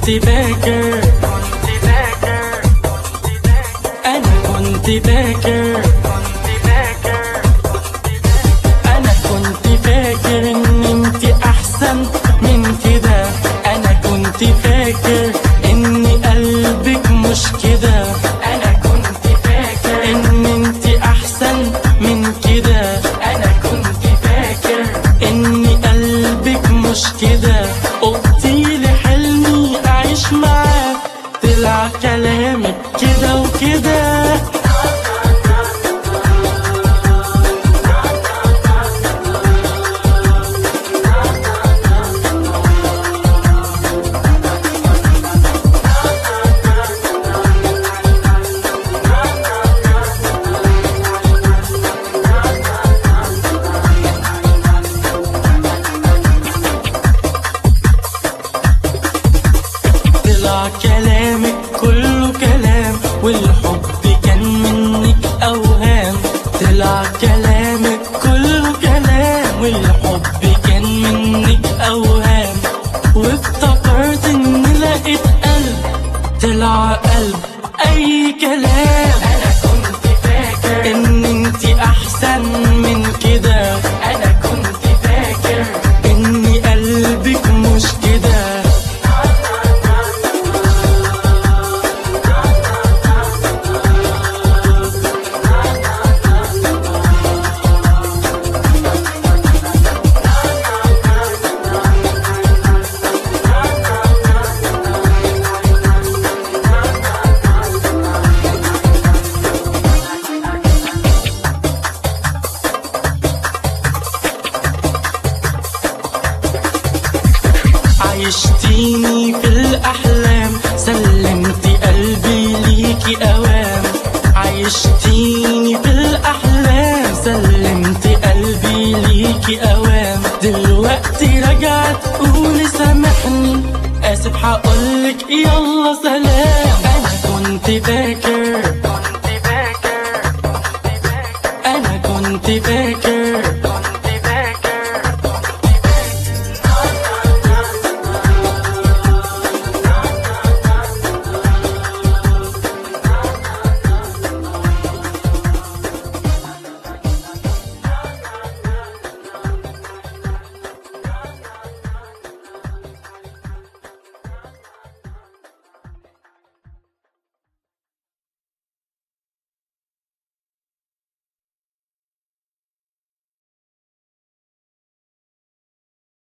فاكر أنا كنت فاكر أنا كنت فاكر إن انت أحسن من كده. أنا كنت فاكر إن قلبك مش كده. أنا كنت فاكر إن انت أحسن من كده. أنا كنت فاكر إن قلبك مش كده. قلتيلي حلمي أعيش معاك، طلع كلامك كده وكده. كلامك كله كلام والحب كان منك أوهام. طلع كلامك كله كلام والحب كان منك أوهام. وافتكرت إن لقيت قلب، طلع قلب أي كلام. أنا كنت فاكر إن انتي أحسن من كده. أنا كنت فاكر إن قلبك مش كده. عيشتيني في الأحلام، سلمتي قلبي ليكي أوام. عيشتيني في الأحلام، سلمتي قلبي ليكي أوام. دلوقتي رجعت تقولي سامحني، آسف هقولك يلا سلام. أنا كنت فاكر